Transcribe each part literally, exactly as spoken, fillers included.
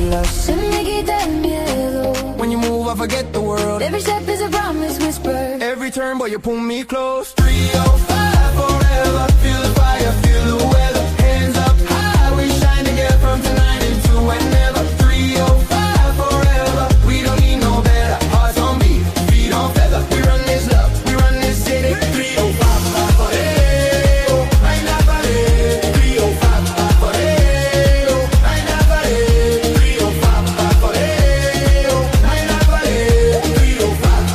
celular se me quita el miedo. When you move, I forget the world. Every step is a promise whisper. Every turn, boy, you pull me close. three oh five forever. Feel the fire, feel the weather. Hands up high, we shine together from tonight into whenever. three oh five forever. We don't need no better. Hearts on beat, feet on feather. We run this love, we run this city. three oh five forever. Right now, forever. three oh five forever. Right now, forever. three oh five forever. Right now, forever. three oh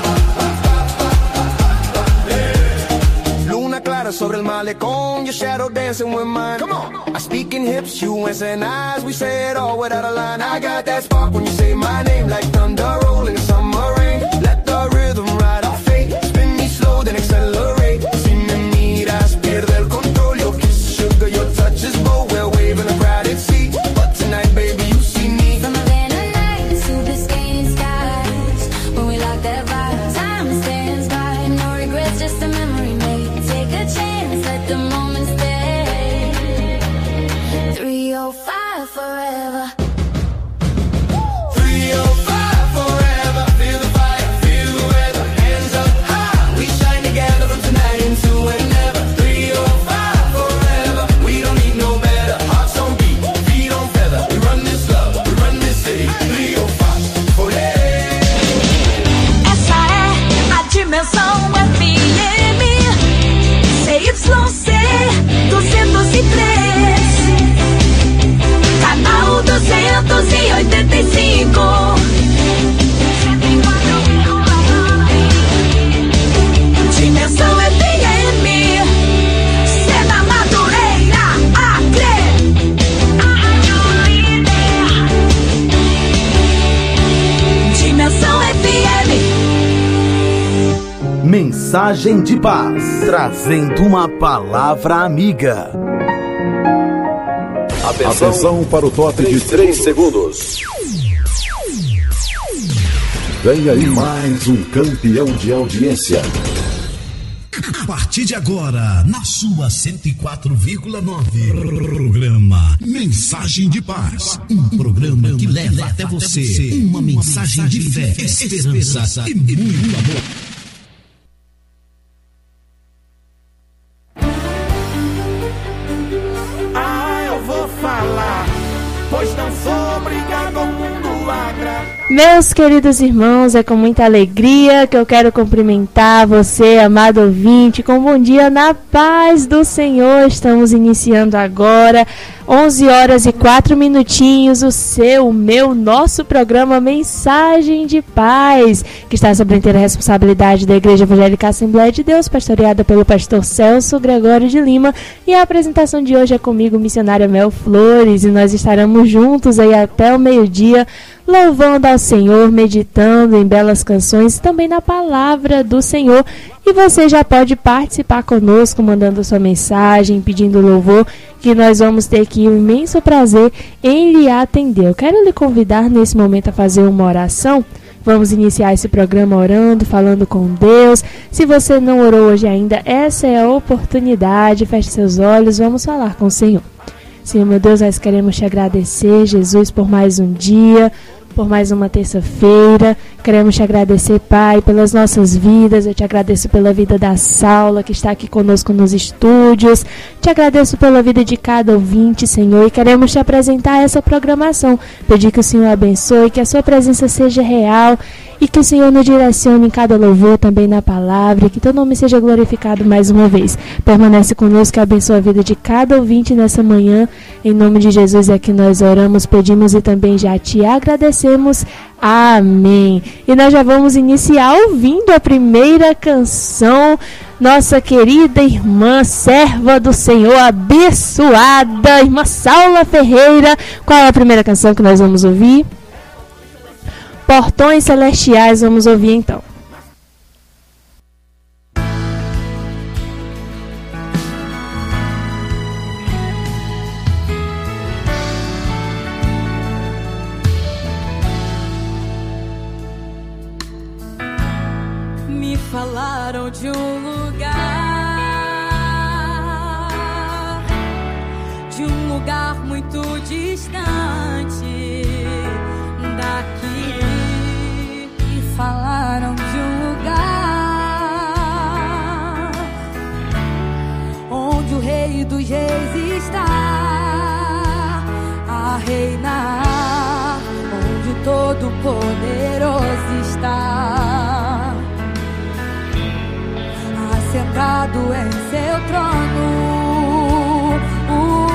five. Luna clara sobre el malecón. Your shadow dancing with mine. Come on. I speak in hips, you answer eyes. We say it all without a line. I got that spark when you say my name, like thunder rolling summer rain. Let the rhythm ride our fate. Spin me slow, then accelerate. Si me miras, pierde el control. Your kiss, sugar, your touch is bold. We're waving a crowded sea. But tonight, baby, you see me. From Havana nights to the skating skies. When we lock that vibe, time stands by. No regrets, just a memory made. Take a chance, let the moment stay. three oh five forever. three oh five forever. Feel the fire, feel the weather. Hands up high, we shine together from tonight into whenever. three oh five forever. We don't need no better. Hearts on beat, feet on feather. We run this love, we run this city. three oh five forever. Essa é a dimensão F M C Y C duzentos e três, canal duzentos e oitenta e cinco. Dimensão F M, Cena Madureira, Acre. Dimensão F M. Mensagem de paz, trazendo uma palavra amiga. Atenção para o top de três segundos. Vem aí mais um campeão de audiência. A partir de agora, na sua cento e quatro vírgula nove, programa Mensagem de Paz. Um programa que leva até você uma mensagem de fé, esperança e muito amor. Meus queridos irmãos, é com muita alegria que eu quero cumprimentar você, amado ouvinte, com um bom dia na paz do Senhor. Estamos iniciando agora, onze horas e quatro minutinhos, o seu, o meu, nosso programa Mensagem de Paz, que está sob a inteira responsabilidade da Igreja Evangélica Assembleia de Deus, pastoreada pelo pastor Celso Gregório de Lima. E a apresentação de hoje é comigo, missionária Mel Flores, e nós estaremos juntos aí até o meio-dia, louvando ao Senhor, meditando em belas canções e também na palavra do Senhor. E você já pode participar conosco, mandando sua mensagem, pedindo louvor, que nós vamos ter aqui um imenso prazer em lhe atender. Eu quero lhe convidar nesse momento a fazer uma oração. Vamos iniciar esse programa orando, falando com Deus. Se você não orou hoje ainda, essa é a oportunidade. Feche seus olhos, vamos falar com o Senhor. Senhor, meu Deus, nós queremos te agradecer, Jesus, por mais um dia, por mais uma terça-feira. Queremos te agradecer, Pai, pelas nossas vidas. Eu te agradeço pela vida da Saula, que está aqui conosco nos estúdios. Te agradeço pela vida de cada ouvinte, Senhor, e queremos te apresentar essa programação. Pedir que o Senhor abençoe, que a sua presença seja real e que o Senhor nos direcione em cada louvor, também na palavra, e que teu nome seja glorificado mais uma vez. Permanece conosco e abençoa a vida de cada ouvinte nessa manhã. Em nome de Jesus é que nós oramos, pedimos e também já te agradecemos. Amém. E nós já vamos iniciar ouvindo a primeira canção. Nossa querida irmã, serva do Senhor, abençoada, irmã Saula Ferreira. Qual é a primeira canção que nós vamos ouvir? Portões Celestiais, vamos ouvir então. Me falaram de um lugar, de um lugar muito distante, sentado em seu trono, uh,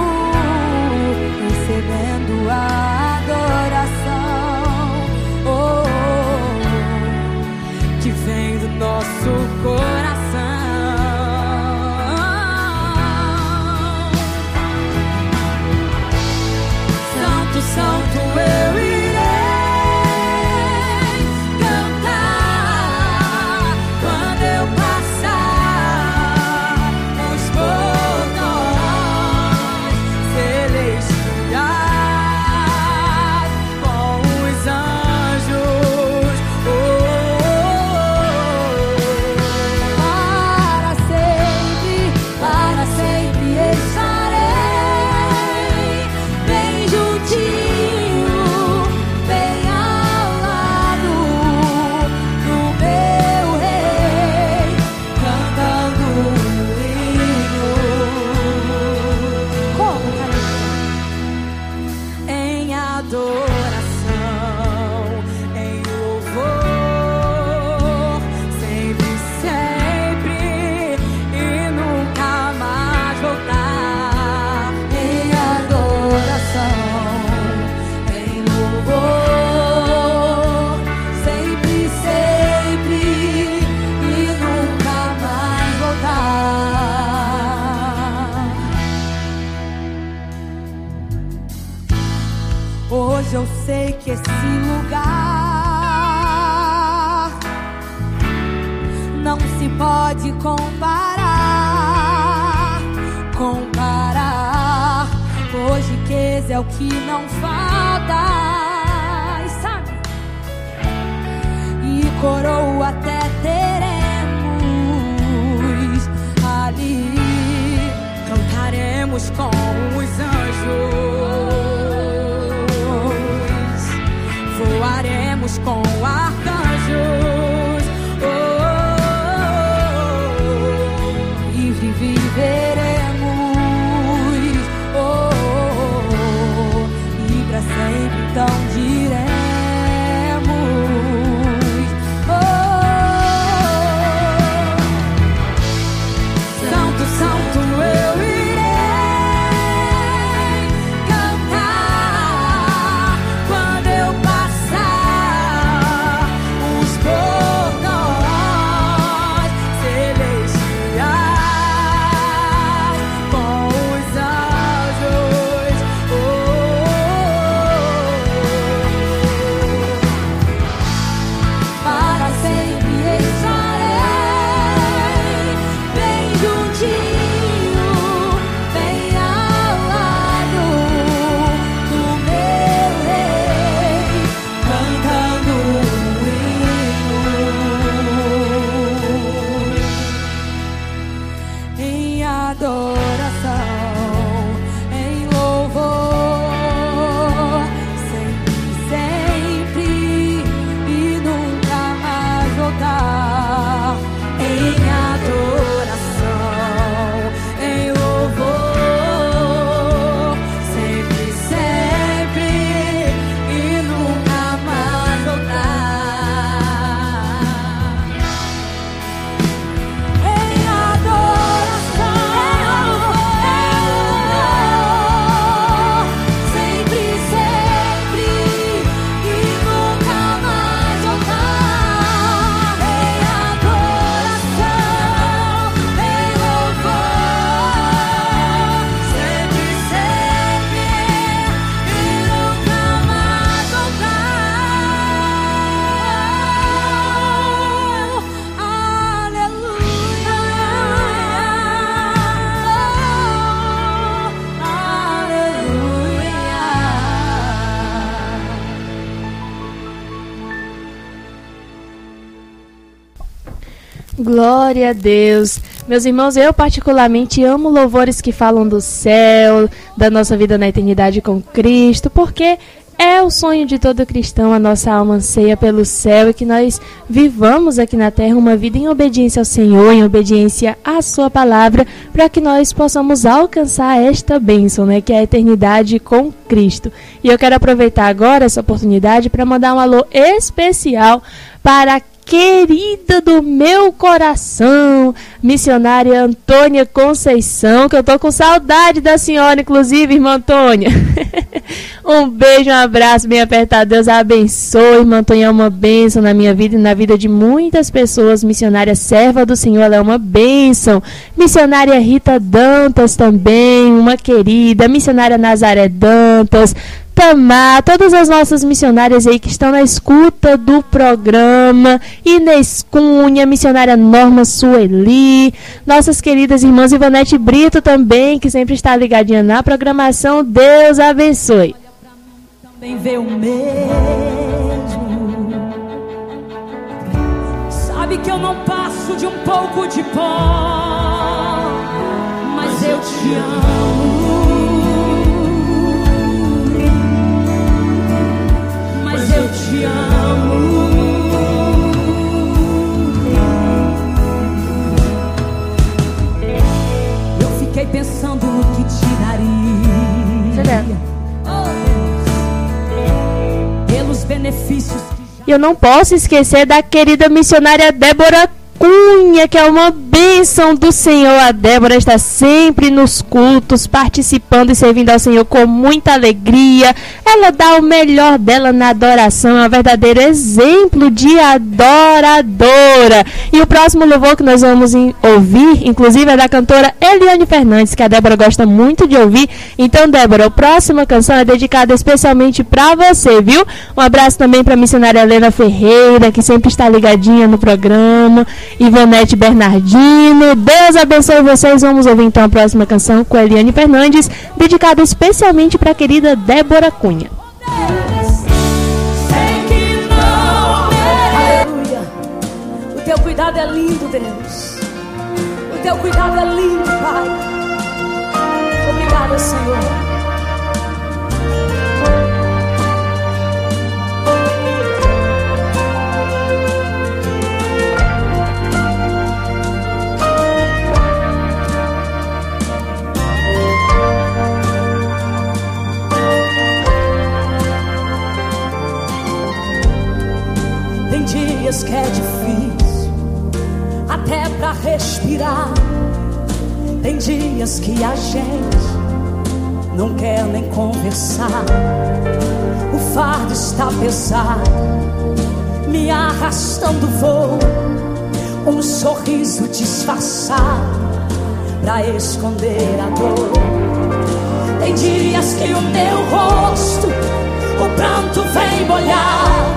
recebendo a adoração, oh, que vem do nosso coração. Santo, santo, eu irei cantar quando eu passar os portões celestiais com os anjos, oh, para sempre, para sempre estarei bem juntinho, bem ao lado do meu rei, cantando um hino. Como, em adoração, em louvor, sempre, sempre e nunca mais voltar. Em adoração, em louvor, sempre, sempre e nunca mais voltar. Hoje eu sei que esse lugar não se pode comparar, comparar. Hoje riqueza é o que não falta, e sabe? E coroa até teremos ali, cantaremos com os anjos, voaremos com arcanjos, oh, oh, oh, e viveremos, oh, oh, oh, e pra sempre então diremos, oh, oh, santo, santo eu irei cantar quando eu passar os portões celestiais com os anjos, oh, para sempre estarei bem juntinho, bem ao lado do meu rei, cantando um hino em adoração, em louvor, sempre, sempre e nunca mais voltar. Em adoração, em louvor, sempre, sempre e nunca mais voltar. Em adoração, sempre, sempre e nunca mais voltar. Em adoração, em louvor, sempre, sempre e nunca mais voltar. Aleluia, aleluia. Glória a Deus. Meus irmãos, eu particularmente amo louvores que falam do céu, da nossa vida na eternidade com Cristo, porque é o sonho de todo cristão, a nossa alma anseia pelo céu e que nós vivamos aqui na terra uma vida em obediência ao Senhor, em obediência à sua palavra, para que nós possamos alcançar esta bênção, né, que é a eternidade com Cristo. E eu quero aproveitar agora essa oportunidade para mandar um alô especial para a querida do meu coração, missionária Antônia Conceição, que eu tô com saudade da senhora, inclusive, irmã Antônia. Um beijo, um abraço bem apertado. Deus a abençoe. Irmã Antônia é uma bênção na minha vida e na vida de muitas pessoas. Missionária serva do Senhor, ela é uma bênção. Missionária Rita Dantas também, uma querida. Missionária Nazaré Dantas, Tamar, todas as nossas missionárias aí que estão na escuta do programa. Inês Cunha, missionária Norma Sueli, nossas queridas irmãs Ivonete Brito também, que sempre está ligadinha na programação. Deus abençoe. Também vê o mesmo. Sabe que eu não passo de um pouco de pó, mas eu te amo. Mas eu te amo. Eu fiquei pensando no que te daria. Oh, Deus. Pelos benefícios que E eu não posso esquecer da querida missionária Débora Cunha, que é uma bênção do Senhor. A Débora está sempre nos cultos, participando e servindo ao Senhor com muita alegria. Ela dá o melhor dela na adoração, é um verdadeiro exemplo de adoradora. E o próximo louvor que nós vamos in- ouvir, inclusive, é da cantora Eliane Fernandes, que a Débora gosta muito de ouvir. Então, Débora, a próxima canção é dedicada especialmente para você, viu? Um abraço também para a missionária Helena Ferreira, que sempre está ligadinha no programa. Ivonete Bernardino, Deus abençoe vocês. Vamos ouvir então a próxima canção com a Eliane Fernandes, dedicada especialmente para a querida Débora Cunha. sei que não. Aleluia. O teu cuidado é lindo, Deus. O teu cuidado é lindo, Pai. Obrigada, Senhor. Tem dias que é difícil até pra respirar. Tem dias que a gente não quer nem conversar. O fardo está pesado, me arrastando voo. Um sorriso disfarçado pra esconder a dor. Tem dias que o teu rosto, o pranto vem molhar.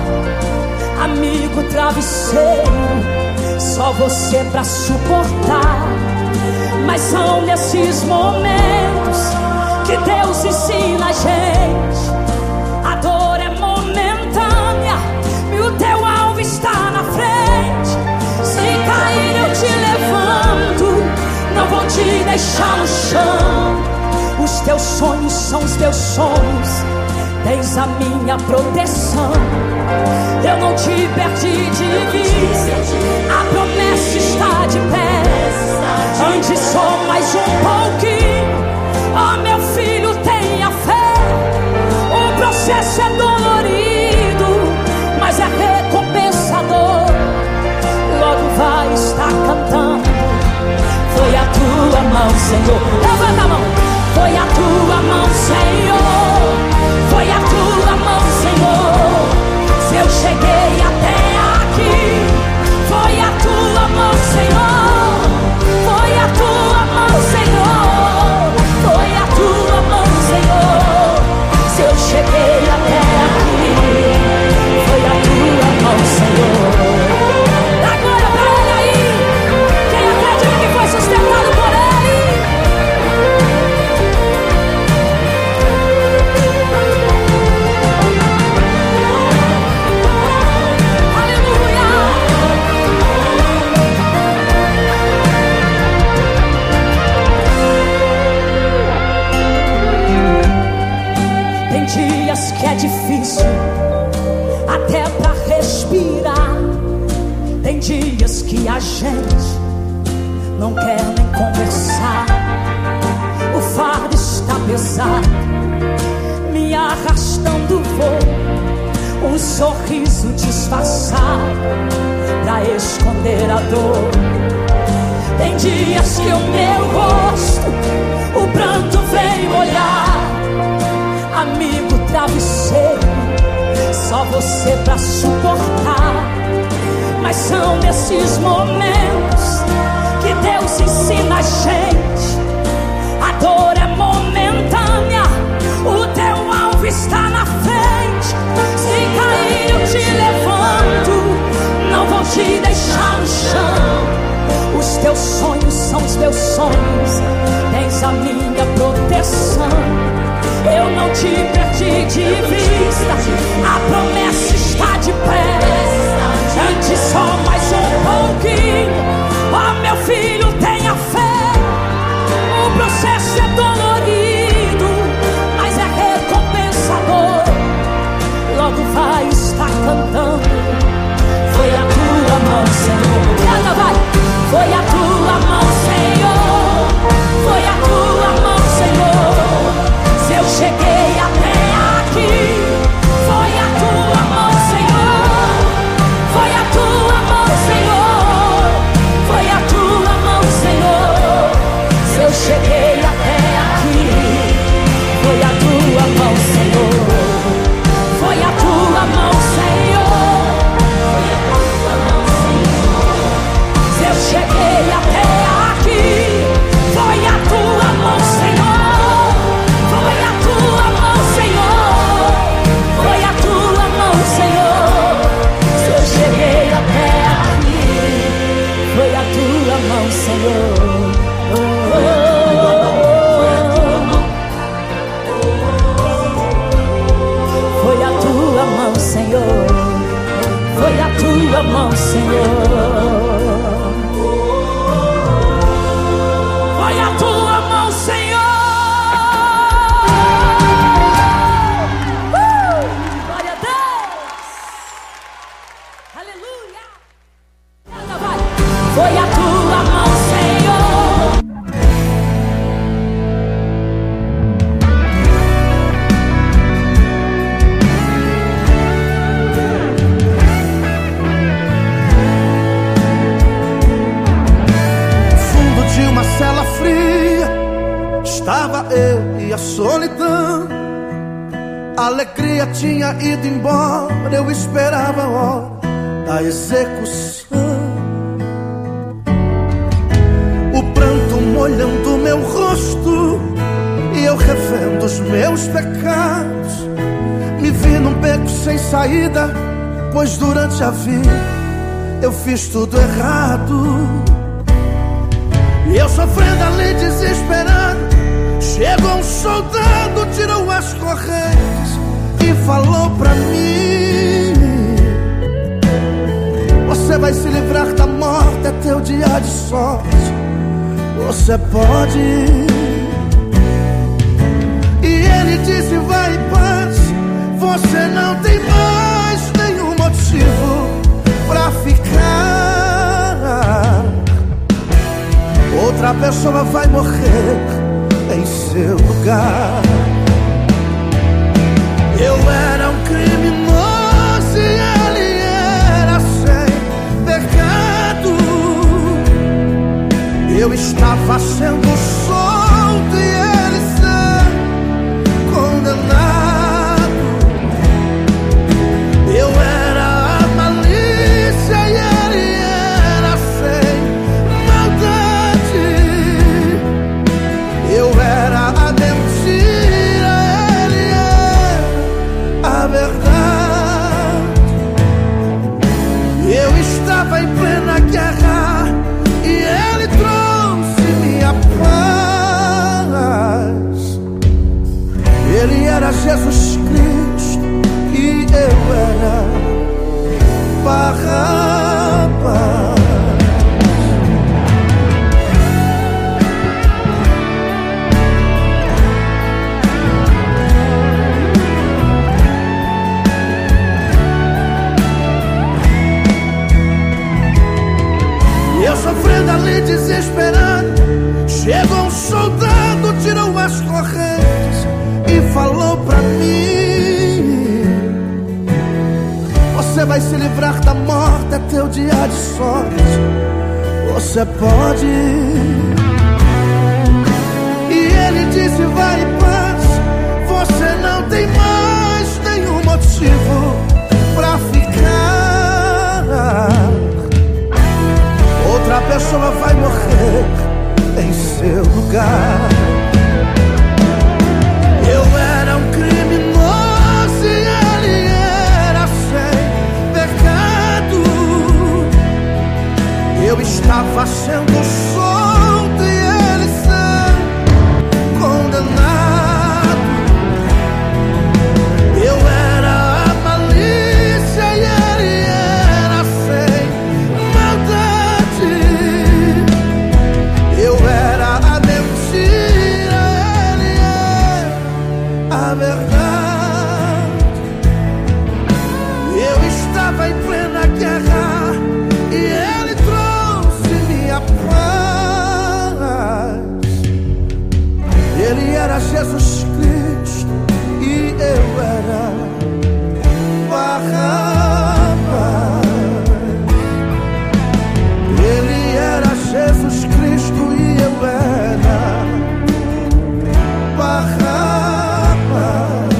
Amigo travesseiro, só você pra suportar. Mas são nesses momentos que Deus ensina a gente. A dor é momentânea e o teu alvo está na frente. Se cair eu te levanto, não vou te deixar no chão. Os teus sonhos são os teus sonhos, tens a minha proteção. Eu não te perdi de vista, a promessa está de pé. Antes só mais um pouquinho, ó meu filho, tenha fé. O processo é dolorido, mas é recompensador. Logo vai estar cantando. Foi a tua mão, Senhor. Levanta a mão. Foi a tua mão, Senhor. Foi a tua mão, Senhor. Se eu cheguei até aqui, foi a tua mão, Senhor. Foi a tua mão, Senhor. Foi a tua mão, Senhor. Se eu cheguei até aqui, foi a tua mão, Senhor. Dá glória pra Ele aí. Quem acredita que foi sustentado por Ele? Tem dias que é difícil até pra respirar. Tem dias que a gente não quer nem conversar. O fardo está pesado, me arrastando voo. Um sorriso disfarçado pra esconder a dor. Tem dias que o meu rosto, o pranto vem molhar. Amigo travesseiro, só você pra suportar. Mas são nesses momentos que Deus ensina a gente. A dor é momentânea, o teu alvo está na frente. Se cair eu te levanto, não vou te deixar no chão. Os teus sonhos são os meus sonhos, tens a minha proteção. Eu não te perdi de vista, a promessa está de pé. Antes só mais um pouquinho, ó meu filho, tenha fé. O processo é dolorido, mas é recompensador. Logo vai estar cantando. Foi a tua mão, Senhor. Canta, vai. Foi a tua mão, Senhor. Foi a tua mão, Senhor. Se eu cheguei até aqui, foi a tua mão, Senhor. Foi a tua mão, Senhor. Foi a tua mão, Senhor. Se eu cheguei até aqui, foi a tua mão, Senhor. Foi a tua mão, Senhor. Se eu cheguei até aqui, foi a tua mão, Senhor. Foi a tua mão, Senhor. Foi a tua mão, Senhor. Se eu cheguei até aqui, foi a tua mão, Senhor. Oh, oh, oh. Foi a tua mão, Senhor. Foi a tua mão, Senhor. Foi a tua mão, Senhor. Uh! Glória a Deus. Aleluia. Ela vai. Foi a tua mão, Senhor. Fundo de uma cela fria estava eu e a solidão. A alegria tinha ido embora, eu esperava a hora da execução. O pranto molhando meu rosto e eu revendo os meus pecados. Me vi num beco sem saída, pois durante a vida eu fiz tudo errado. E eu sofrendo ali, desesperado, chegou um soldado, tirou as correntes e falou pra mim: você vai se livrar da morte, é teu dia de sorte, você pode. E ele disse: vai em paz, você não tem mais nenhum motivo pra ficar. Outra pessoa vai morrer em seu lugar. Eu era um criminoso e ele era sem pecado. Eu estava sendo solto e ele sendo condenado. Eu era a malícia e ele era sem maldade. Eu era a mentira, ele era a verdade. Eu estava em plena guerra e ele trouxe-me a paz. Ele era Jesus Cristo e eu era Barrabás. Eu sofrendo ali, desesperado, chegou um soldado, tirou as correntes e falou pra mim: você vai se livrar da morte, é teu dia de sorte, você pode. E ele disse, vai em paz, você não tem mais nenhum motivo pra ficar. Outra pessoa vai morrer em seu lugar. Eu era um criminoso e ele era sem pecado. Eu estava sendo solto e ele sendo condenado. Eu era a malícia e ele era sem maldade. Eu era a mentira, ele era a verdade. Eu estava em plena guerra e ele trouxe-me a paz. Ele era Jesus Cristo e eu era Barrabás. Ele era Jesus Cristo e eu era Barrabás.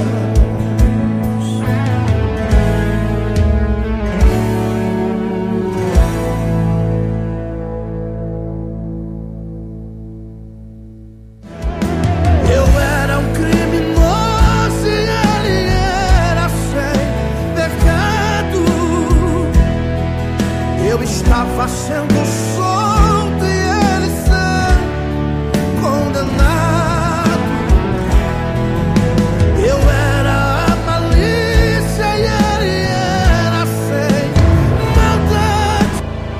Eu era um criminoso e ele era sem pecado. Eu estava sendo solto e ele sendo condenado. Eu era a malícia e ele era sem maldade.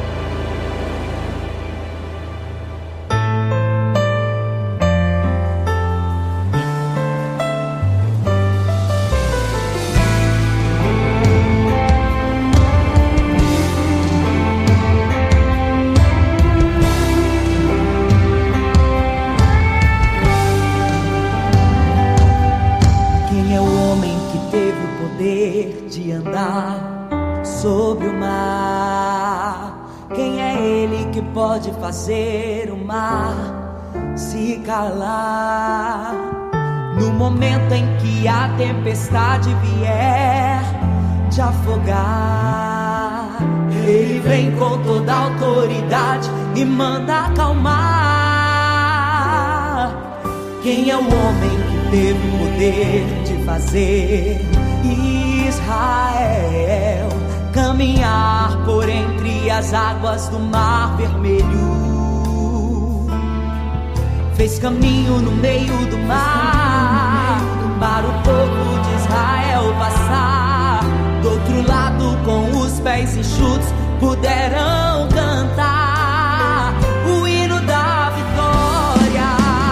Quem é o homem que teve o poder de andar sobre o mar? Quem é ele que pode fazer o mar se calar? No momento em que a tempestade vier te afogar, ele vem com toda a autoridade e manda acalmar. Quem é o homem que teve o poder de fazer Israel caminhar por entre as águas do Mar Vermelho? Fez caminho no meio do mar para o povo de Israel passar. Do outro lado, com os pés enxutos, puderam cantar o hino da vitória.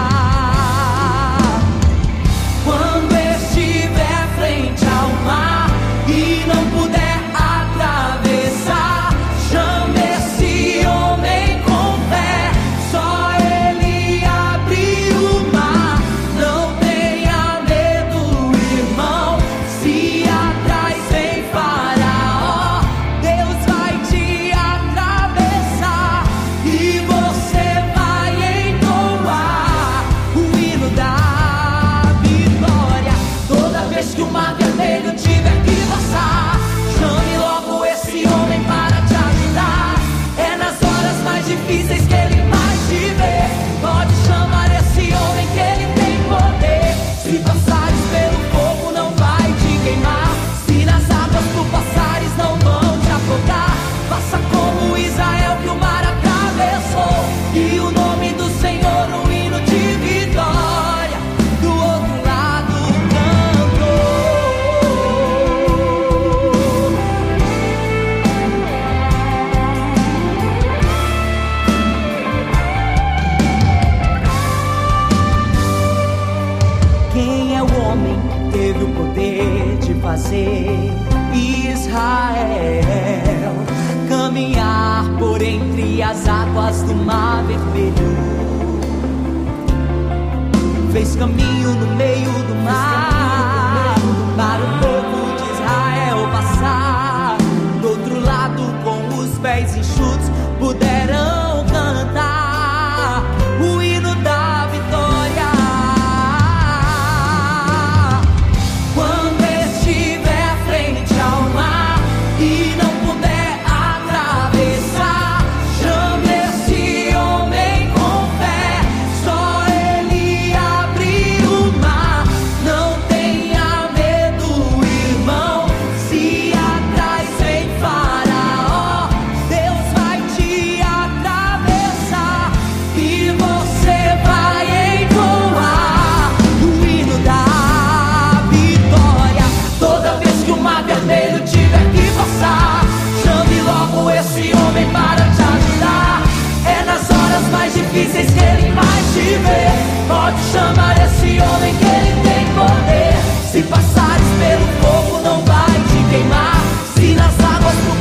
Quando estiver frente ao mar e não puder atravessar, chame esse homem com fé, só ele abre o mar. Não tenha medo, irmão, se atrás vem Faraó, Deus vai te atravessar e você vai entoar o hino da vitória. Toda vez que o Mar Vermelho tiver que passar, chame logo esse homem para te ajudar. É nas horas mais difíceis que ele vai te ver. Pode chamar esse homem que ele tem poder. Se passares pelo fogo não vai te queimar, se nas águas tu passares não vão te afogar. Faça como Israel que o mar atravessou e o nome do Senhor um hino de vitória do outro lado cantou. Quem é o homem que teve o poder de fazer Israel caminhar por entre as águas do Mar Vermelho? Fez caminho no meio do mar para o povo de Israel passar. Do outro lado, com os pés enxutos, puderam cantar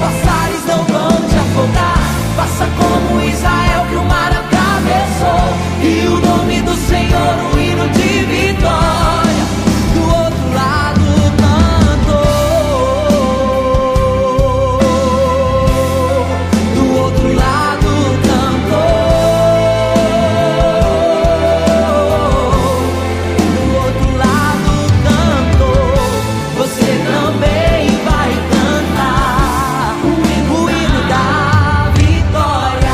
passares não vão te afogar. Faça como Israel que o mar atravessou, e o nome do Senhor um hino de vitória. Do outro lado cantou, do outro lado cantou, do outro lado cantou. Você também vai cantar o hino da vitória.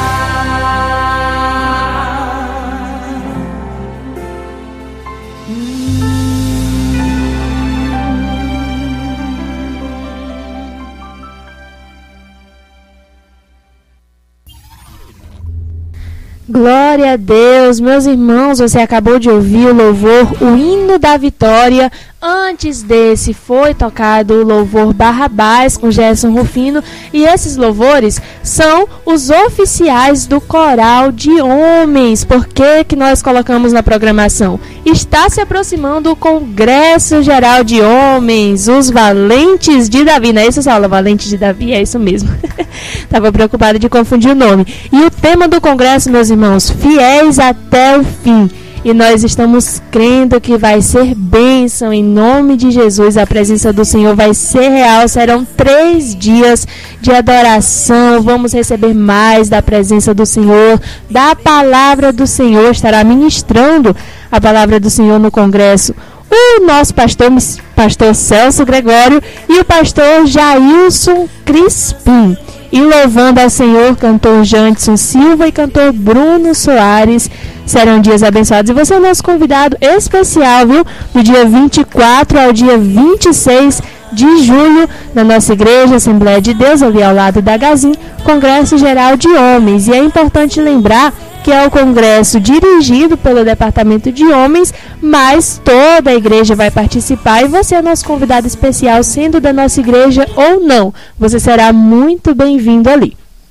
Glória a Deus, meus irmãos, você acabou de ouvir o louvor, o hino da vitória. Antes desse foi tocado o louvor Barrabás com Gerson Rufino, e esses louvores são os oficiais do coral de homens. Por que que nós colocamos na programação? Está se aproximando o Congresso Geral de Homens, os Valentes de Davi. Não é isso, Saulo? Valentes de Davi, é isso mesmo. Estava preocupada de confundir o nome. E o tema do congresso, meus irmãos, fiéis até o fim. E nós estamos crendo que vai ser bênção em nome de Jesus. A presença do Senhor vai ser real. Serão três dias de adoração. Vamos receber mais da presença do Senhor, da palavra do Senhor. Estará ministrando a palavra do Senhor no congresso o nosso pastor, pastor Celso Gregório, e o pastor Jailson Crispim. E louvando ao Senhor, cantor Janderson Silva e cantor Bruno Soares. Serão dias abençoados. E você é o nosso convidado especial, viu? Do dia vinte e quatro ao dia vinte e seis de julho, na nossa igreja, Assembleia de Deus, ali ao lado da Gazin, Congresso Geral de Homens. E é importante lembrar que é o congresso dirigido pelo Departamento de Homens, mas toda a igreja vai participar, e você é nosso convidado especial, sendo da nossa igreja ou não. Você será muito bem-vindo ali.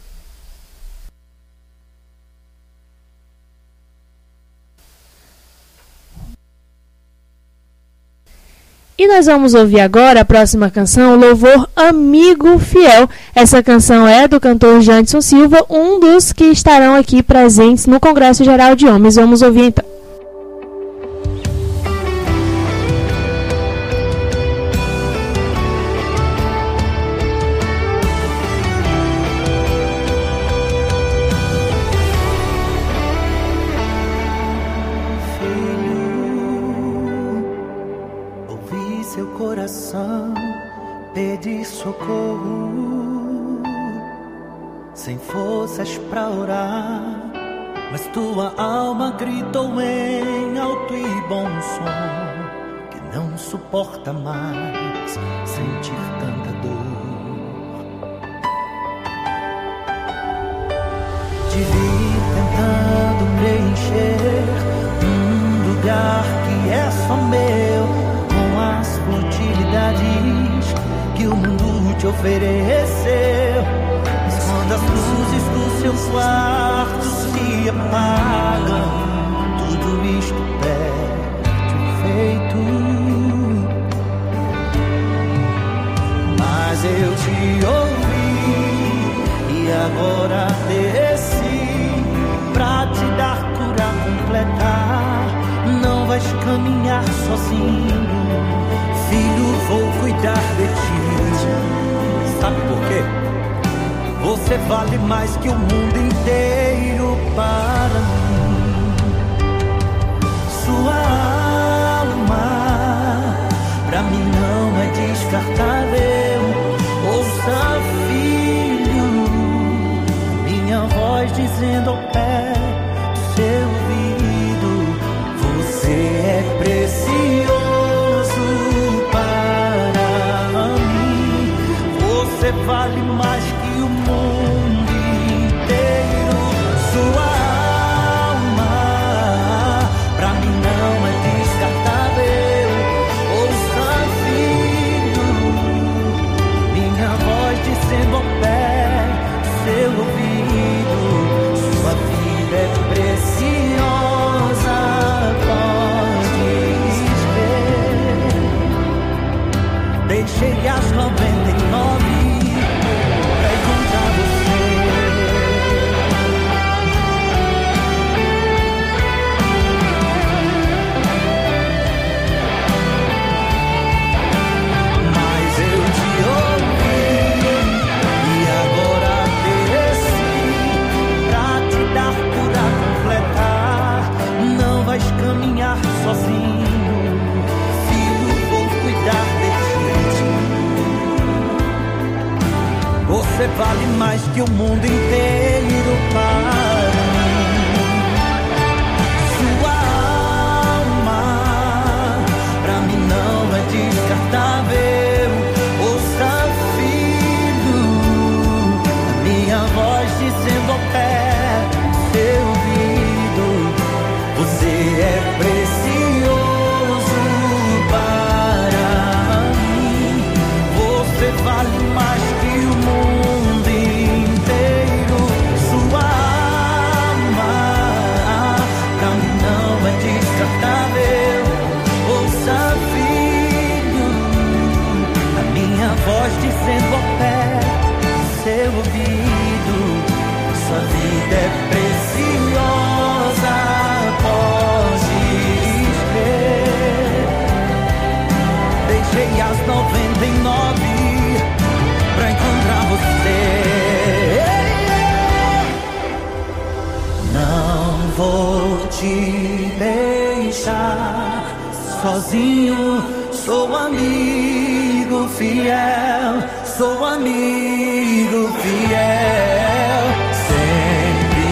E nós vamos ouvir agora a próxima canção, o louvor Amigo Fiel. Essa canção é do cantor Janderson Silva, um dos que estarão aqui presentes no Congresso Geral de Homens. Vamos ouvir então. Pedi socorro, sem forças pra orar, mas tua alma gritou em alto e bom som, que não suporta mais sentir tanta dor. Te vi tentando preencher um lugar que é só meu, com as futilidades que o mundo te ofereceu. Mas quando as luzes do seu quarto se apagam, tudo isto perde o efeito. Mas eu te ouvi e agora desci pra te dar cura completa. Não vais caminhar sozinho, filho, vou cuidar de ti. Sabe por quê? Você vale mais que o mundo inteiro para mim. Sua alma pra mim não é descartável. Ouça, filho, minha voz dizendo ao pé do seu ouvido: você é precioso para mim. Você vale mais que o mundo inteiro. Sua alma pra mim não é descartável. Ouça, filho, minha voz dizendo ao pé do seu ouvido: sua vida é preciosa, pode ver. Deixei as noventa e nove pra Você vale mais que o mundo inteiro para mim. Sua alma pra mim não é descartável. Ouça, filho, a minha voz dizendo ao pé seu ouvido. Você é precioso para mim. Você vale mais que o mundo inteiro. Sua alma pra mim não é descartável. Ouça, filho, a minha voz dizendo ao pé seu ouvido. Sua vida é preciosa, pode crer. Deixei as noventa e nove pra encontrar você. Não vou te deixar sozinho. Sou amigo fiel, sou amigo fiel. Sempre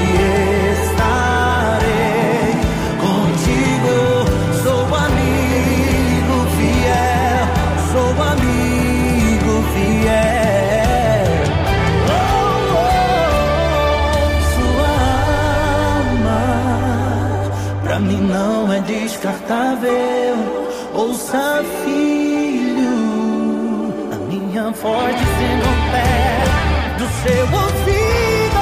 estarei contigo. Sou amigo fiel, sou amigo fiel. Oh, oh, sua alma pra mim não é descartável. Ouça, filho, a minha voz dizendo ao pé do seu ouvido.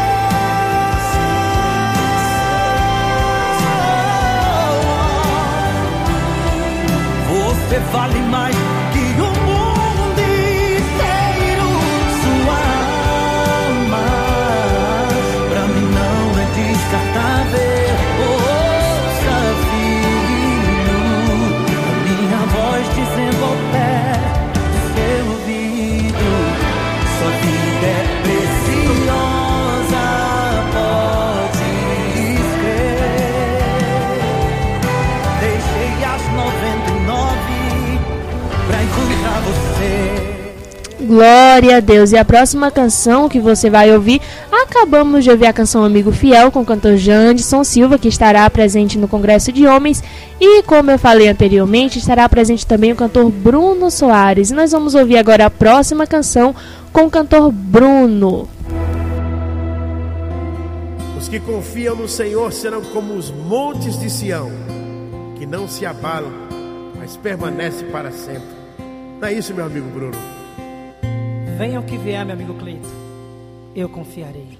Você vale mais que o mundo inteiro. Sua alma pra mim não é descartável. Ouça, filho, a minha voz dizendo ao pé do seu ouvido. Sua vida é preciosa, pode crer. Deixei as noventa e nove pra encontrar você. Glória a Deus. E a próxima canção que você vai ouvir, acabamos de ouvir a canção Amigo Fiel com o cantor Janderson Silva, que estará presente no Congresso de Homens. E como eu falei anteriormente, estará presente também o cantor Bruno Soares. E nós vamos ouvir agora a próxima canção com o cantor Bruno. Os que confiam no Senhor serão como os montes de Sião, que não se abalam, mas permanecem para sempre. Não é isso, meu amigo Bruno? Venha o que vier, meu amigo Cleito, eu confiarei.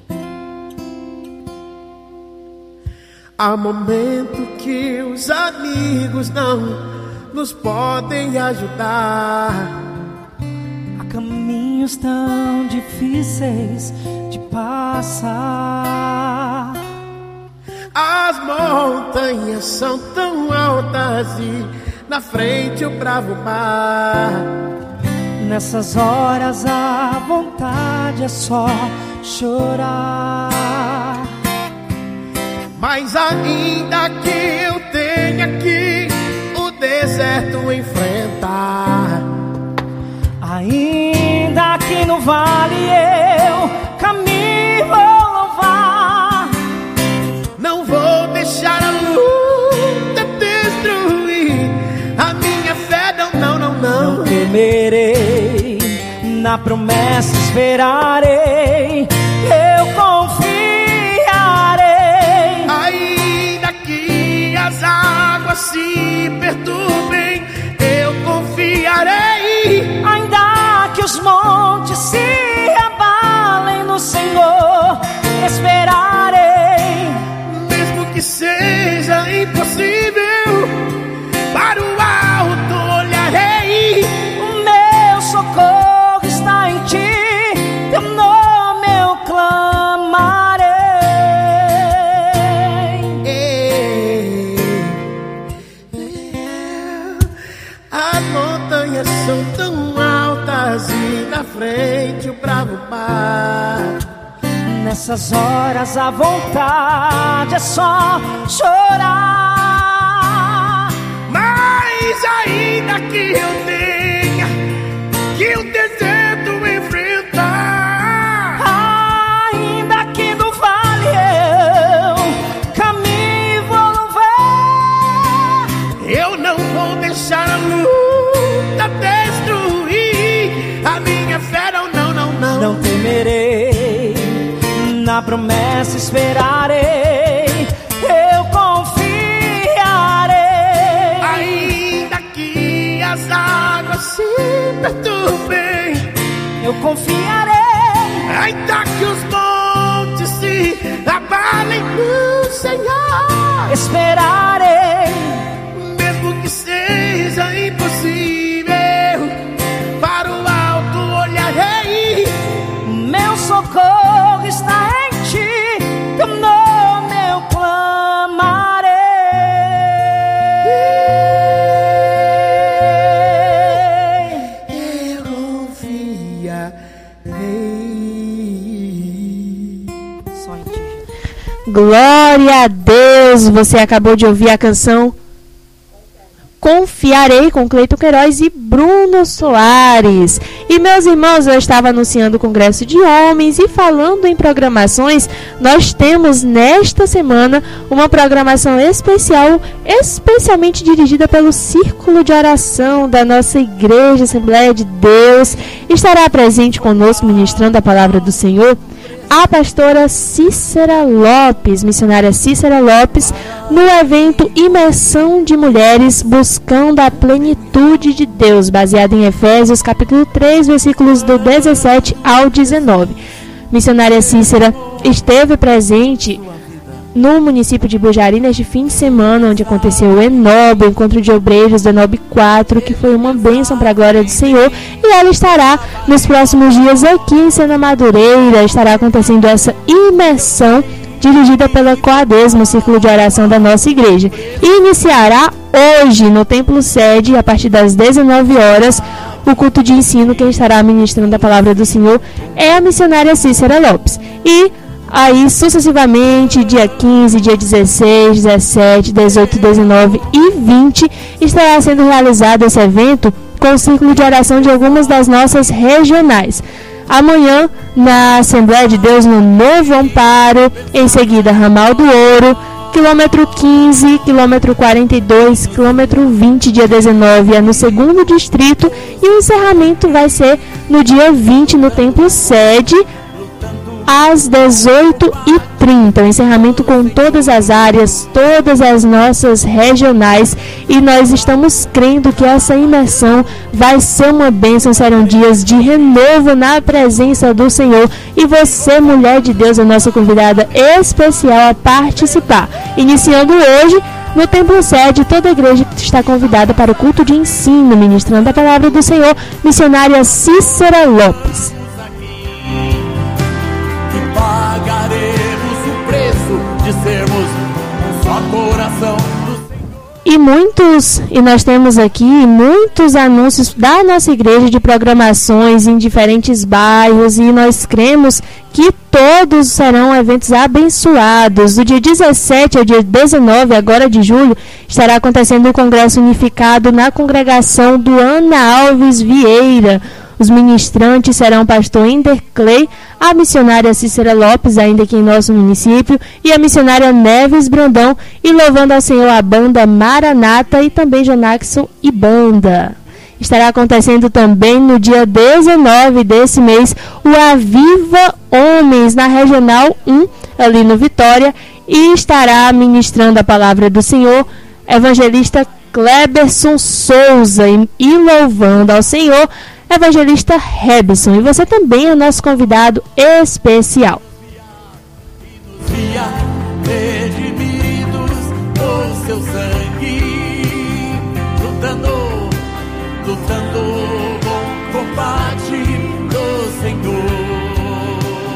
Há momento que os amigos não nos podem ajudar. Há caminhos tão difíceis de passar. As montanhas são tão altas e na frente o bravo mar. Nessas horas a vontade é só chorar. Mas ainda que eu tenha que o deserto enfrentar, ainda que no vale eu caminho vou louvar, não vou deixar a luta destruir a minha fé, não, não, não, não. Não temerei, na promessa esperarei, eu confiarei. Ainda que as águas se perturbem, eu confiarei. Ainda que os montes se abalem no Senhor, esperarei. Mesmo que seja impossível, para o alto olharei. O meu socorro está em ti, teu nome eu clamarei. As montanhas são tão altas e na frente o bravo mar. Nessas horas a vontade é só chorar. Mas ainda que eu tenha que o deserto enfrentar, na promessa esperarei, eu confiarei. Ainda que as águas se perturbem, eu confiarei. Ainda que os montes se abalem no Senhor, esperarei. Mesmo que seja impossível, para o alto olharei. Meu socorro está em ti, teu nome eu clamarei. Eu confiarei. Só em ti. Glória a Deus! Você acabou de ouvir a canção Confiarei, com Cleiton Queiroz e Bruno Soares. E meus irmãos, eu estava anunciando o Congresso de Homens e falando em programações, nós temos nesta semana uma programação especial, especialmente dirigida pelo Círculo de Oração da nossa Igreja Assembleia de Deus. Estará presente conosco ministrando a palavra do Senhor a pastora Cícera Lopes, missionária Cícera Lopes, no evento Imersão de Mulheres Buscando a Plenitude de Deus, baseado em Efésios capítulo três, versículos do dezessete ao dezenove. Missionária Cícera esteve presente no município de Bujari neste fim de semana, onde aconteceu o Enob, o Encontro de Obreiros do Enob quatro, que foi uma bênção para a glória do Senhor, e ela estará nos próximos dias aqui em Sena Madureira. Estará acontecendo essa imersão dirigida pela Coadesma, o Círculo de Oração da nossa igreja, e iniciará hoje no Templo Sede, a partir das dezenove horas, o culto de ensino. Quem estará ministrando a palavra do Senhor é a missionária Cícera Lopes. E aí, sucessivamente, dia quinze, dia dezesseis, dezessete, dezoito, dezenove e vinte, estará sendo realizado esse evento com o círculo de oração de algumas das nossas regionais. Amanhã, na Assembleia de Deus, no Novo Amparo, em seguida, Ramal do Ouro, quilômetro quinze, quilômetro quarenta e dois, quilômetro vinte, dia dezenove, é no segundo distrito, e o encerramento vai ser no dia vinte, no Templo Sede, às dezoito e trinta, o encerramento com todas as áreas, todas as nossas regionais, e nós estamos crendo que essa imersão vai ser uma bênção. Serão dias de renovo na presença do Senhor, e você, mulher de Deus, é nossa convidada especial a participar. Iniciando hoje no Templo Sede, toda a igreja está convidada para o culto de ensino, ministrando a palavra do Senhor, missionária Cícera Lopes. Pagaremos o preço de sermos um só coração do Senhor. E muitos, e nós temos aqui muitos anúncios da nossa igreja de programações em diferentes bairros, e nós cremos que todos serão eventos abençoados. Do dia dezessete ao dia dezenove, agora de julho, estará acontecendo o Congresso Unificado na congregação do Ana Alves Vieira. Os ministrantes serão o pastor Ender Clay, a missionária Cícera Lopes, ainda aqui em nosso município, e a missionária Neves Brandão, e louvando ao Senhor a banda Maranata e também Jonaxon e banda. Estará acontecendo também no dia dezenove desse mês o Aviva Homens na Regional um, ali no Vitória, e estará ministrando a palavra do Senhor evangelista Cleberson Souza, e, e louvando ao Senhor evangelista Rebson. E você também é o nosso convidado especial. Redimidos por seu sangue, lutando, lutando bom combate do Senhor,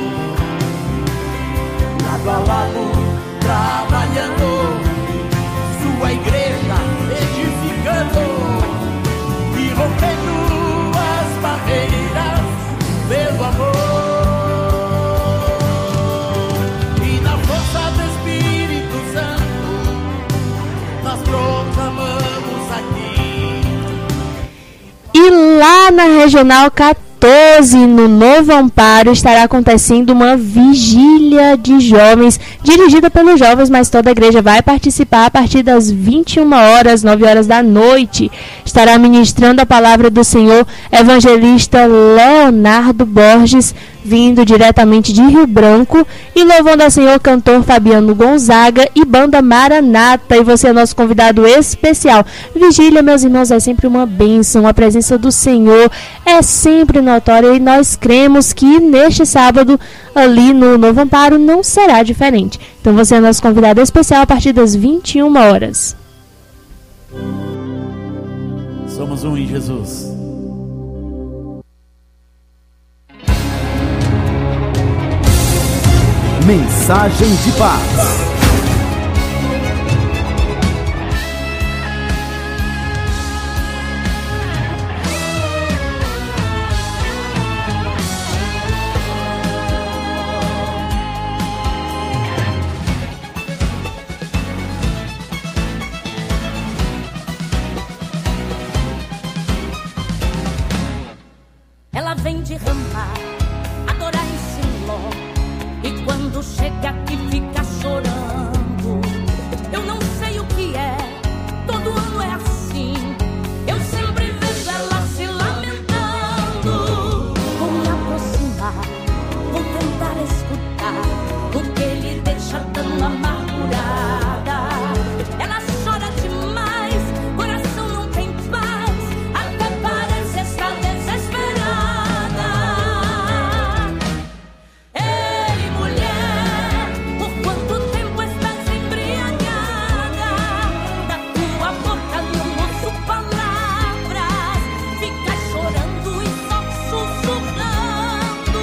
lado a lado, trabalhando, sua igreja edificando e rompendo barreiras pelo amor, e na força do Espírito Santo nós proclamamos aqui. E lá na Regional catorze, no Novo Amparo, estará acontecendo uma vigília de jovens, dirigida pelos jovens, mas toda a igreja vai participar a partir das vinte e uma horas, nove horas da noite. estará ministrando a palavra do Senhor, evangelista Leonardo Borges, vindo diretamente de Rio Branco, e louvando ao Senhor, cantor Fabiano Gonzaga e banda Maranata. E você é nosso convidado especial. Vigília, meus irmãos, é sempre uma bênção. A presença do Senhor é sempre notória, e nós cremos que neste sábado, ali no Novo Amparo, não será diferente. Então você é nosso convidado especial a partir das vinte e uma horas. Somos um em Jesus. Mensagem de paz. Ela vem de Ramá, adorar em Siló, e quando chega aqui fica chorando. Eu não sei o que é, todo ano é assim. Eu sempre vejo ela se lamentando. Vou me aproximar, vou tentar escutar o que ele deixa tão amargurada. Ela chora demais, coração não tem paz, até parece estar desesperada. Ei, mulher, por quanto tempo estás embriagada? Da tua boca não ouço palavras, fica chorando e só sussurrando.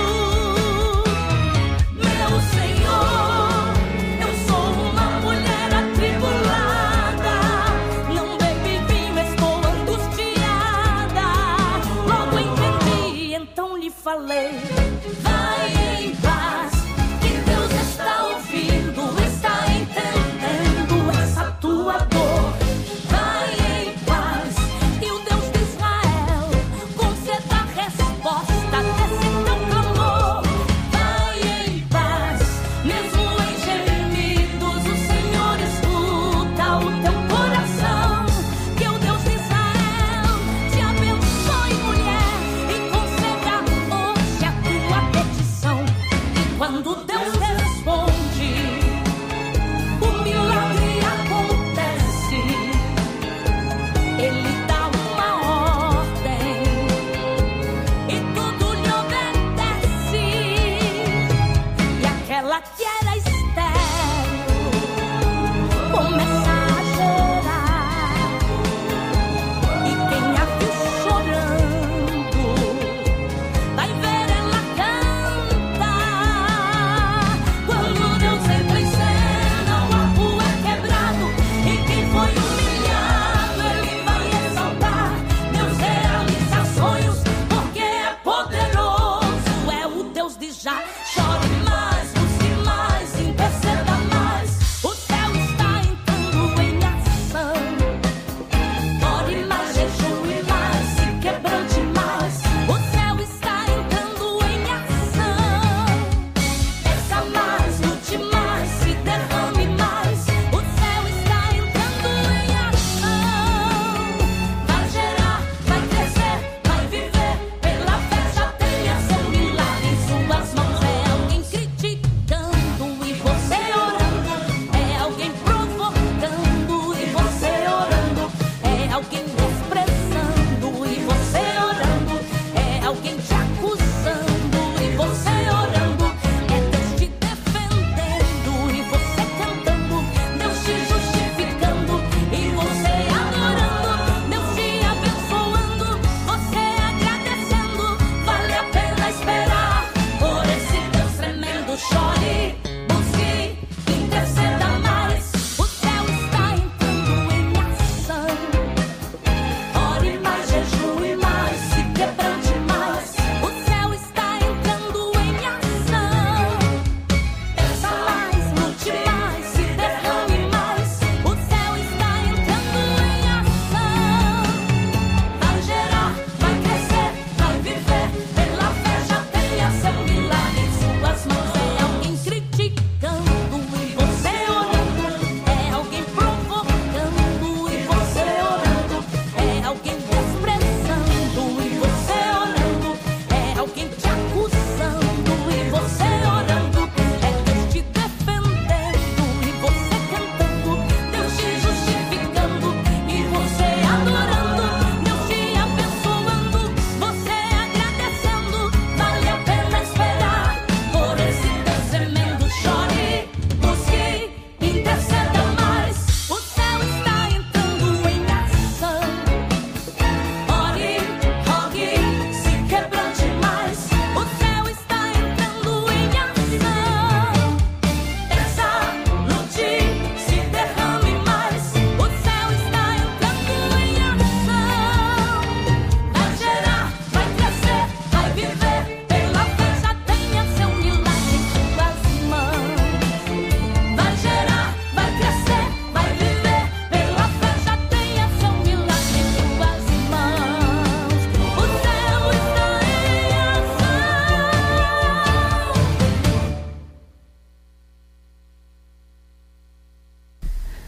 Meu Senhor, eu sou uma mulher atribulada, não bebi vinho, estou angustiada. Logo entendi, então lhe falei: vai em paz, que Deus está ouvindo, está entendendo essa tua dor. Vai em paz, e o Deus de Israel conceda a resposta desse teu clamor. Vai em paz, mesmo em gemidos, o Senhor escuta o teu coração. Que o Deus de Israel te abençoe, mulher, e conceda hoje a tua petição.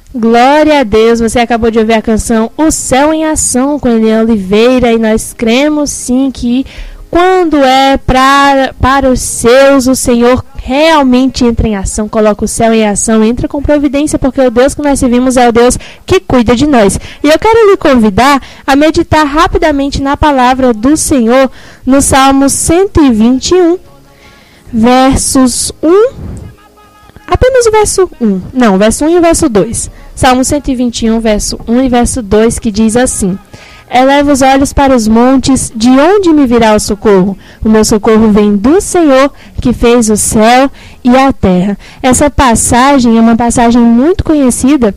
Glória a Deus, você acabou de ouvir a canção O Céu em Ação com Eliane Oliveira, e nós cremos sim que quando é pra, para os seus, o Senhor realmente entra em ação, coloca o céu em ação, entra com providência, porque o Deus que nós servimos é o Deus que cuida de nós. E eu quero lhe convidar a meditar rapidamente na palavra do Senhor no Salmo cento e vinte e um, versos um, apenas o verso um, não, verso um e o verso dois. Salmo cento e vinte e um, verso um e verso dois, que diz assim: eleva os olhos para os montes, de onde me virá o socorro? O meu socorro vem do Senhor, que fez o céu e a terra. Essa passagem é uma passagem muito conhecida,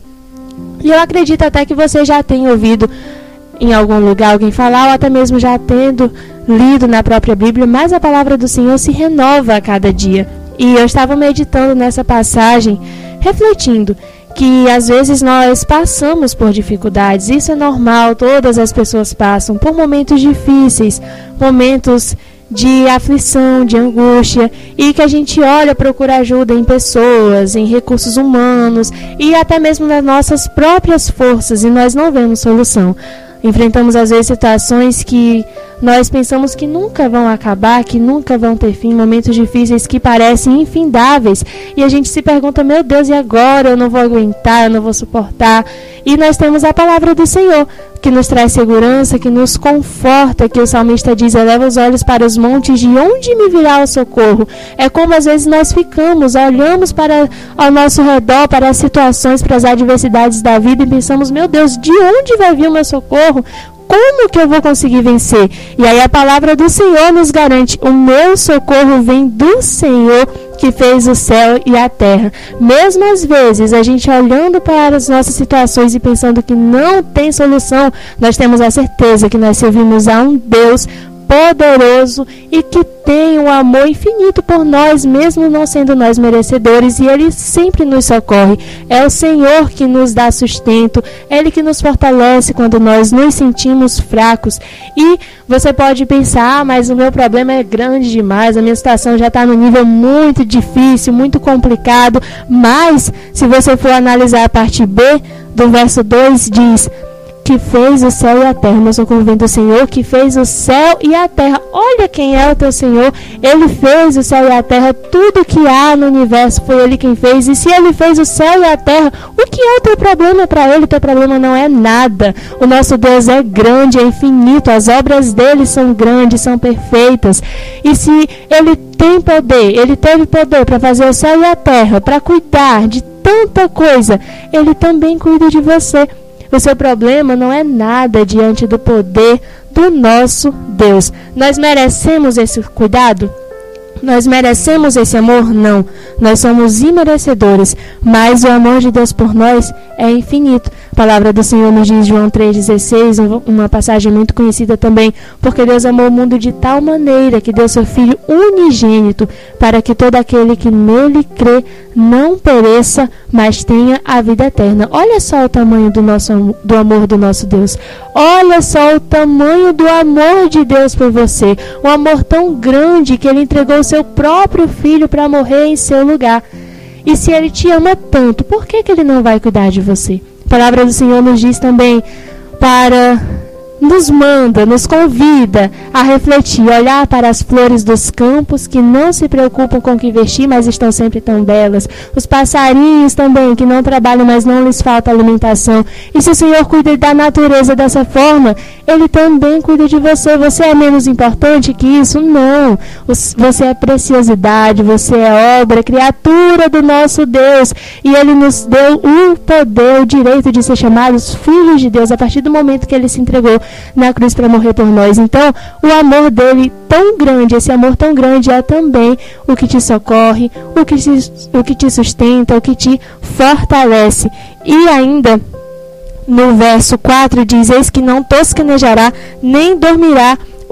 e eu acredito até que você já tenha ouvido em algum lugar alguém falar, ou até mesmo já tendo lido na própria Bíblia, mas a palavra do Senhor se renova a cada dia. E eu estava meditando nessa passagem, refletindo que às vezes nós passamos por dificuldades. Isso é normal, todas as pessoas passam por momentos difíceis, momentos de aflição, de angústia, e que a gente olha, procura ajuda em pessoas, em recursos humanos e até mesmo nas nossas próprias forças, e nós não vemos solução. Enfrentamos às vezes situações que nós pensamos que nunca vão acabar, que nunca vão ter fim, momentos difíceis que parecem infindáveis, e a gente se pergunta, meu Deus, e agora? Eu não vou aguentar, eu não vou suportar. E nós temos a palavra do Senhor, que nos traz segurança, que nos conforta, que o salmista diz, eleva os olhos para os montes, de onde me virá o socorro? É como às vezes nós ficamos, olhamos para ao nosso redor, para as situações, para as adversidades da vida, e pensamos, meu Deus, de onde vai vir o meu socorro? Como que eu vou conseguir vencer? E aí a palavra do Senhor nos garante, o meu socorro vem do Senhor, que fez o céu e a terra. Mesmo às vezes, a gente olhando para as nossas situações e pensando que não tem solução, nós temos a certeza que nós servimos a um Deus poderoso e que tem um amor infinito por nós, mesmo não sendo nós merecedores, e Ele sempre nos socorre. É o Senhor que nos dá sustento, é Ele que nos fortalece quando nós nos sentimos fracos. E você pode pensar, ah, mas o meu problema é grande demais, a minha situação já está no nível muito difícil, muito complicado. Mas, se você for analisar a parte B do verso dois, diz: que fez o céu e a terra. Meu socorro vem do Senhor, que fez o céu e a terra. Olha quem é o teu Senhor. Ele fez o céu e a terra. Tudo que há no universo foi Ele quem fez. E se Ele fez o céu e a terra, o que é o teu problema para Ele? O teu problema não é nada. O nosso Deus é grande, é infinito. As obras dele são grandes, são perfeitas. E se Ele tem poder, Ele teve poder para fazer o céu e a terra, para cuidar de tanta coisa, Ele também cuida de você. O seu problema não é nada diante do poder do nosso Deus. Nós merecemos esse cuidado? Nós merecemos esse amor? Não. Nós somos imerecedores, mas o amor de Deus por nós é infinito. A palavra do Senhor nos diz, João três dezesseis, uma passagem muito conhecida também, porque Deus amou o mundo de tal maneira que deu seu Filho unigênito, para que todo aquele que nele crê não pereça, mas tenha a vida eterna. Olha só o tamanho do, nosso, do amor do nosso Deus. Olha só o tamanho do amor de Deus por você. Um amor tão grande que Ele entregou o seu próprio Filho para morrer em seu lugar. E se Ele te ama tanto, por que, que Ele não vai cuidar de você? A palavra do Senhor nos diz também para... nos manda, nos convida a refletir, olhar para as flores dos campos que não se preocupam com o que vestir, mas estão sempre tão belas. Os passarinhos também, que não trabalham, mas não lhes falta alimentação. E se o Senhor cuida da natureza dessa forma, Ele também cuida de você. Você é menos importante que isso? Não. Você é preciosidade, você é obra, criatura do nosso Deus. E Ele nos deu o poder, o direito de ser chamados filhos de Deus a partir do momento que Ele se entregou na cruz para morrer por nós. Então, o amor dele tão grande, esse amor tão grande é também o que te socorre, o que te, o que te sustenta, o que te fortalece. E ainda, no verso quatro diz, eis que não tosquenejará, nem dormirá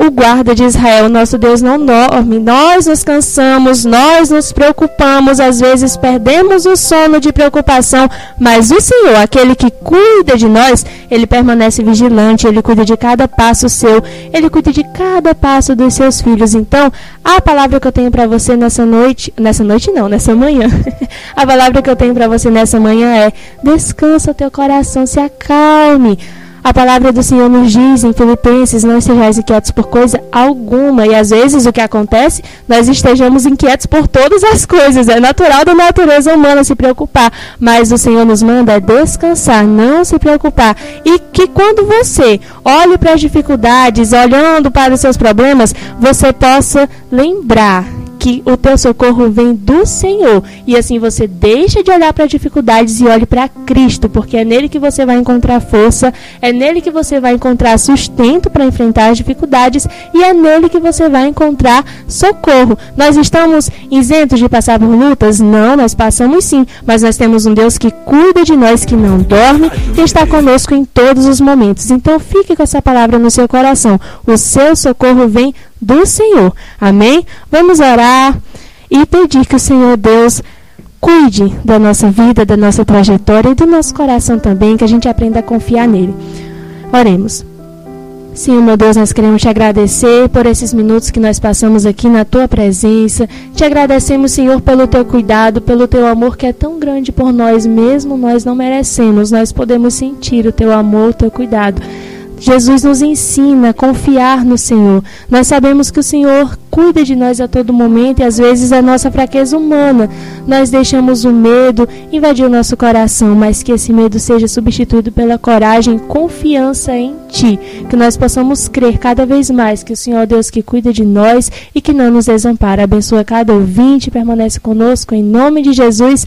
o guarda de Israel. Nosso Deus não dorme. Nós nos cansamos, nós nos preocupamos, às vezes perdemos o sono de preocupação, mas o Senhor, aquele que cuida de nós, Ele permanece vigilante, Ele cuida de cada passo seu, Ele cuida de cada passo dos seus filhos. Então, a palavra que eu tenho para você nessa noite, nessa noite não, nessa manhã, a palavra que eu tenho para você nessa manhã é: descansa o teu coração, se acalme. A palavra do Senhor nos diz em Filipenses: não estejais inquietos por coisa alguma. E às vezes o que acontece, nós estejamos inquietos por todas as coisas. É natural da natureza humana se preocupar, mas o Senhor nos manda descansar, não se preocupar. E que quando você olhe para as dificuldades, olhando para os seus problemas, você possa lembrar que o teu socorro vem do Senhor. E assim você deixa de olhar para as dificuldades e olhe para Cristo, porque é nele que você vai encontrar força, é nele que você vai encontrar sustento para enfrentar as dificuldades e é nele que você vai encontrar socorro. Nós estamos isentos de passar por lutas? Não, nós passamos sim, mas nós temos um Deus que cuida de nós, que não dorme e está conosco em todos os momentos. Então fique com essa palavra no seu coração. O seu socorro vem do Senhor. Amém? Vamos orar e pedir que o Senhor Deus cuide da nossa vida, da nossa trajetória e do nosso coração também, que a gente aprenda a confiar nele. Oremos. Senhor, meu Deus, nós queremos te agradecer por esses minutos que nós passamos aqui na tua presença. Te agradecemos, Senhor, pelo teu cuidado, pelo teu amor que é tão grande por nós, mesmo nós não merecemos. Nós podemos sentir o teu amor, o teu cuidado. Jesus nos ensina a confiar no Senhor. Nós sabemos que o Senhor cuida de nós a todo momento e às vezes a nossa fraqueza humana, nós deixamos o medo invadir o nosso coração, mas que esse medo seja substituído pela coragem e confiança em Ti. Que nós possamos crer cada vez mais que o Senhor é Deus que cuida de nós e que não nos desampara. Abençoa cada ouvinte, permanece conosco em nome de Jesus.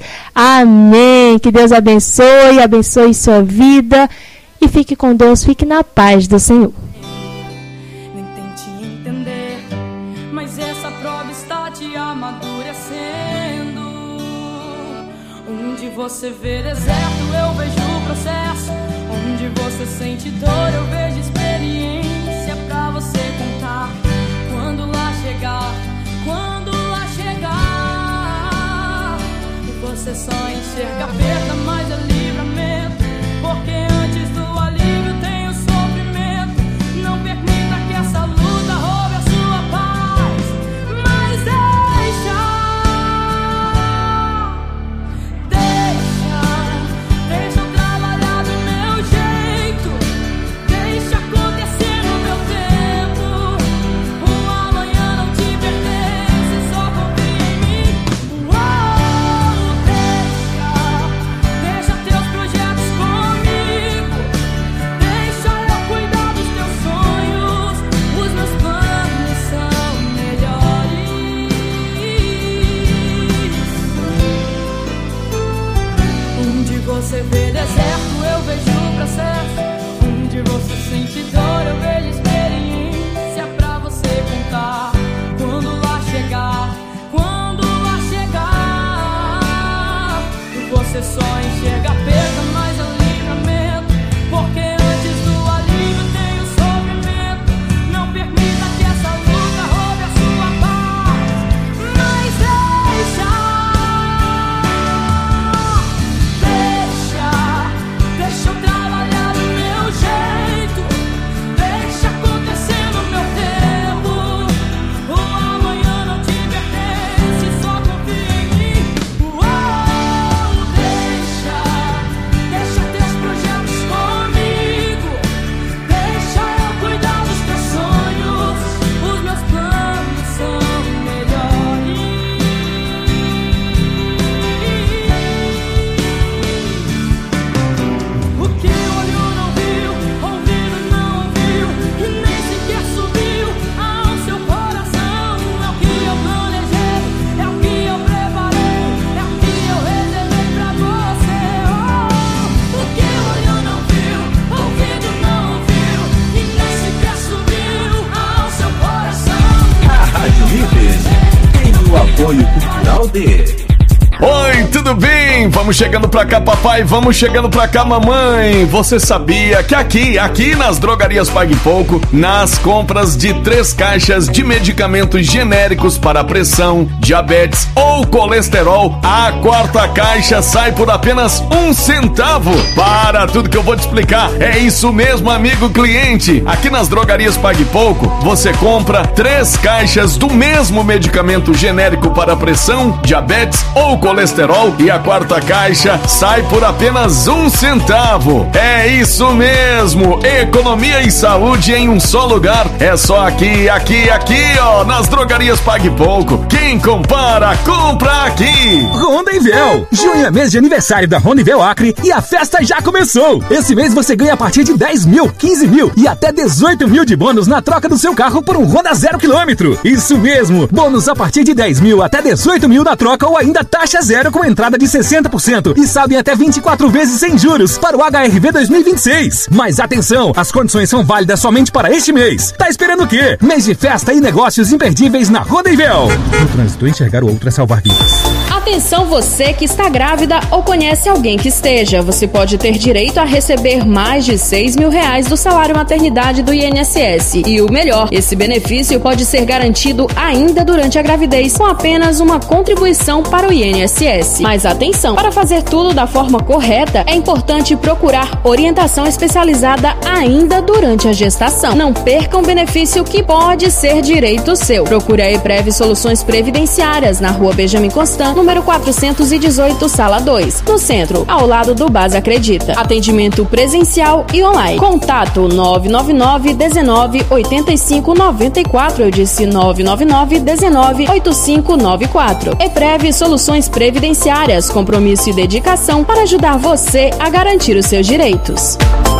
Amém. Que Deus abençoe, abençoe sua vida. E fique com Deus, fique na paz do Senhor. Nem tente entender, mas essa prova está te amadurecendo. Onde você vê deserto, eu vejo o processo. Onde você sente dor, eu vejo experiência pra você contar. Quando lá chegar, quando lá chegar, você só enxerga perda, mas é livramento. Porque antes do alívio tem o sofrimento. Não permita que essa luta roube a sua paz, mas deixa, deixa, deixa eu trabalhar do meu jeito. Deixa acontecer no meu tempo. O amanhã não te pertence, só confia em mim. Uou, deixa, deixa teus projetos comigo. Deixa eu cuidar dos teus sonhos. Os meus planos são melhores. Onde você vê deserto, eu vejo o processo. Onde você sente dor, eu vejo experiência pra você contar. Quando lá chegar, quando lá chegar, você só enxerga a perda, mas é livramento. Porque antes do alívio tem o sofrimento. Não permita que essa luta roube a sua paz, mas deixa, deixa, deixa eu trabalhar do meu jeito. Deixa acontecer no meu tempo. O amanhã não te pertence, só confia em mim. Uou, deixa, deixa teus projetos comigo. Deixa eu cuidar dos teus sonhos. Os meus planos são melhores. O que o olho não viu, ouvido não ouviu e nem sequer subiu ao seu coração. É o que eu planejei, é o que eu preparei, é o que eu reservei pra você. Oh, o que o olho não viu, ouvido não ouviu e nem sequer subiu ao seu coração. A Rádio Líder tem o apoio cultural de Oi, tudo bem? Vamos chegando pra cá, papai, vamos chegando pra cá, mamãe. Você sabia que aqui, aqui nas drogarias Pague Pouco, nas compras de três caixas de medicamentos genéricos para pressão, diabetes ou colesterol, a quarta caixa sai por apenas um centavo? Para tudo que eu vou te explicar, é isso mesmo, amigo cliente. Aqui nas drogarias Pague Pouco, você compra três caixas do mesmo medicamento genérico para pressão, diabetes ou colesterol e a quarta caixa sai por apenas um centavo. É isso mesmo, economia e saúde em um só lugar. É só aqui, aqui, aqui, ó, nas drogarias Pague Pouco. Quem compara, compra aqui. Rondevel, junho é mês de aniversário da Rondevel Acre e a festa já começou. Esse mês você ganha a partir de dez mil, quinze mil e até dezoito mil de bônus na troca do seu carro por um Honda zero quilômetro. Isso mesmo, bônus a partir de dez mil até dezoito mil na troca ou ainda taxa zero com entrada de sessenta por cento e saldo em até vinte e quatro vezes sem juros para o H R V dois mil e vinte e seis. Mas atenção, as condições são válidas somente para este mês. Tá esperando o quê? Mês de festa e negócios imperdíveis na Rondevel. No trânsito, enxergar o outro é salvar vidas. Atenção você que está grávida ou conhece alguém que esteja. Você pode ter direito a receber mais de seis mil reais do salário maternidade do I N S S. E o melhor, esse benefício pode ser garantido ainda durante a gravidez com apenas uma contribuição para o I N S S. Mas atenção, para fazer tudo da forma correta, é importante procurar orientação especializada ainda durante a gestação. Não perca um benefício que pode ser direito seu. Procure a EPREV Soluções Previdenciárias na Rua Benjamin Constant, número quatrocentos e dezoito, sala dois, no centro, ao lado do Base Acredita. Atendimento presencial e online. Contato nove nove nove, dezenove, oitenta e cinco, noventa e quatro. Eu disse nove nove nove, dezenove, oitenta e cinco, noventa e quatro. EPREV Soluções Previdenciárias, compromisso e dedicação para ajudar você a garantir os seus direitos.